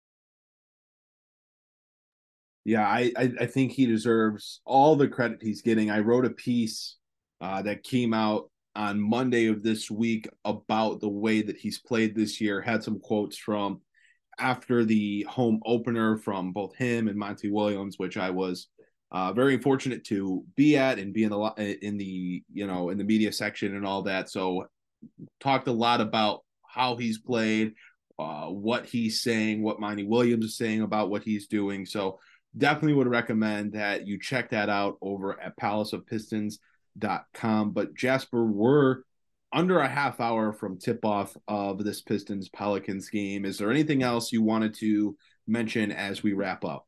Yeah, I, I, I think he deserves all the credit he's getting. I wrote a piece uh, that came out on Monday of this week about the way that he's played this year. Had some quotes from after the home opener from both him and Monty Williams, which I was uh, very fortunate to be at and be in the in the you know in the media section and all that. So talked a lot about how he's played, uh, what he's saying, what Monty Williams is saying about what he's doing. So definitely would recommend that you check that out over at palace of pistons dot com. But Jasper, we're under a half hour from tip-off of this Pistons Pelicans game. Is there anything else you wanted to mention as we wrap up?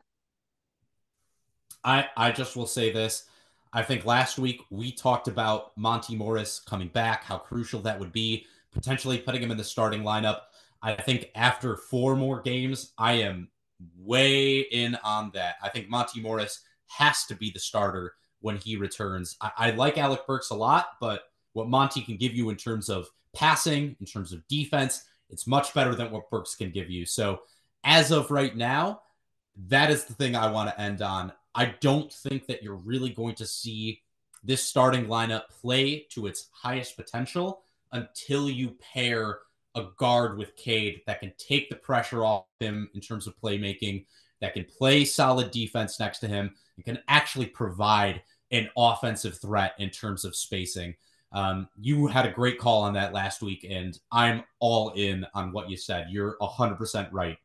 I, I just will say this. I think last week we talked about Monty Morris coming back, how crucial that would be, potentially putting him in the starting lineup. I think after four more games, I am way in on that. I think Monty Morris has to be the starter when he returns. I, I like Alec Burks a lot, but what Monty can give you in terms of passing, in terms of defense, it's much better than what Burks can give you. So as of right now, that is the thing I want to end on. I don't think that you're really going to see this starting lineup play to its highest potential until you pair a guard with Cade that can take the pressure off him in terms of playmaking, that can play solid defense next to him, and can actually provide an offensive threat in terms of spacing. Um, you had a great call on that last week, and I'm all in on what you said. You're one hundred percent right.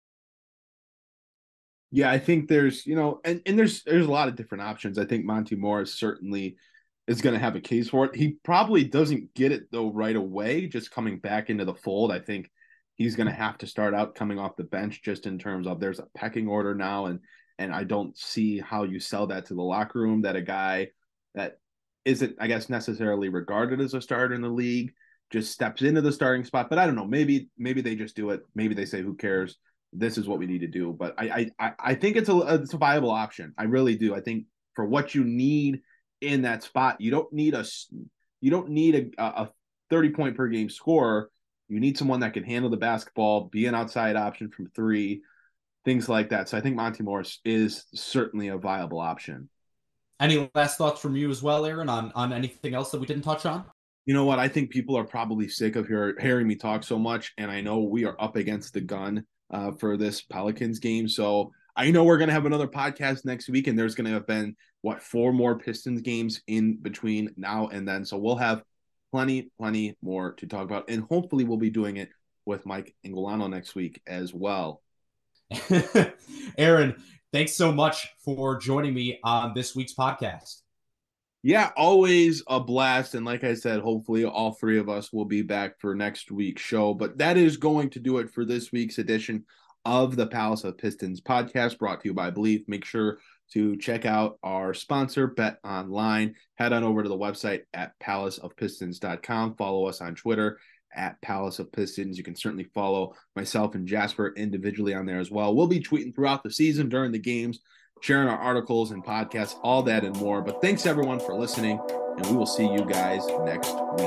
Yeah, I think there's, you know, and, and there's there's a lot of different options. I think Monty Morris certainly is going to have a case for it. He probably doesn't get it, though, right away, just coming back into the fold. I think he's going to have to start out coming off the bench just in terms of there's a pecking order now, and and I don't see how you sell that to the locker room, that a guy that isn't, I guess, necessarily regarded as a starter in the league just steps into the starting spot. But I don't know, maybe maybe they just do it. Maybe they say, who cares? This is what we need to do. But I I I think it's a it's a viable option. I really do. I think for what you need in that spot, you don't need a you don't need a, a thirty point per game scorer. You need someone that can handle the basketball, be an outside option from three, things like that. So I think Monty Morris is certainly a viable option. Any last thoughts from you as well, Aaron, on, on anything else that we didn't touch on? You know what? I think people are probably sick of hear, hearing me talk so much, and I know we are up against the gun uh, for this Pelicans game. So I know we're going to have another podcast next week, and there's going to have been, what, four more Pistons games in between now and then. So we'll have plenty, plenty more to talk about, and hopefully we'll be doing it with Mike Ingolano next week as well. Aaron, thanks so much for joining me on this week's podcast. Yeah, always a blast. And like I said, hopefully all three of us will be back for next week's show. But that is going to do it for this week's edition of the Palace of Pistons podcast, brought to you by Believe. Make sure to check out our sponsor, Bet Online. Head on over to the website at palace of pistons dot com. Follow us on Twitter at Palace of Pistons. You can certainly follow myself and Jasper individually on there as well. We'll be tweeting throughout the season during the games, sharing our articles and podcasts, all that and more. But thanks everyone for listening, and we will see you guys next week.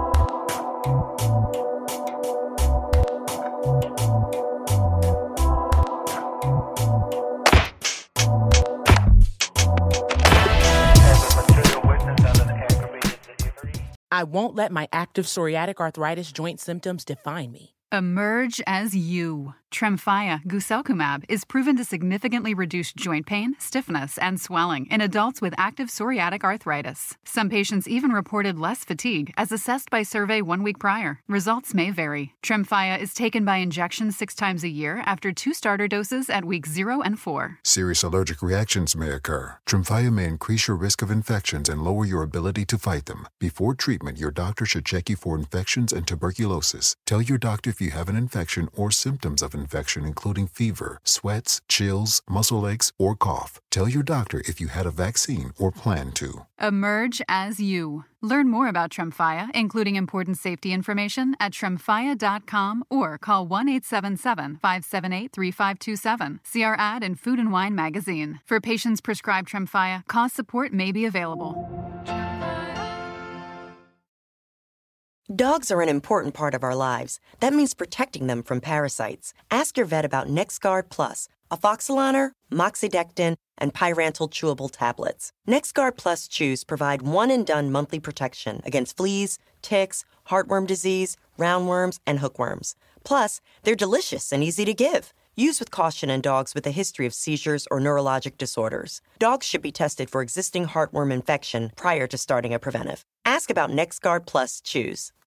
I won't let my active psoriatic arthritis joint symptoms define me. Emerge as you. Tremfya guselkumab is proven to significantly reduce joint pain, stiffness, and swelling in adults with active psoriatic arthritis. Some patients even reported less fatigue as assessed by survey one week prior. Results may vary. Tremfya is taken by injection six times a year after two starter doses at weeks zero and four. Serious allergic reactions may occur. Tremfya may increase your risk of infections and lower your ability to fight them. Before treatment, your doctor should check you for infections and tuberculosis. Tell your doctor if you have an infection or symptoms of infection, including fever, sweats, chills, muscle aches, or cough. Tell your doctor if you had a vaccine or plan to. Emerge as you. Learn more about Tremfya, including important safety information, at tremfya dot com or call one eight seven seven, five seven eight, three five two seven. See our ad in Food and Wine magazine. For patients prescribed Tremfya, cost support may be available. Dogs are an important part of our lives. That means protecting them from parasites. Ask your vet about NexGard Plus, Afoxolaner, Moxidectin, and Pyrantel chewable tablets. NexGard Plus chews provide one-and-done monthly protection against fleas, ticks, heartworm disease, roundworms, and hookworms. Plus, they're delicious and easy to give. Use with caution in dogs with a history of seizures or neurologic disorders. Dogs should be tested for existing heartworm infection prior to starting a preventive. Ask about NexGard Plus chews.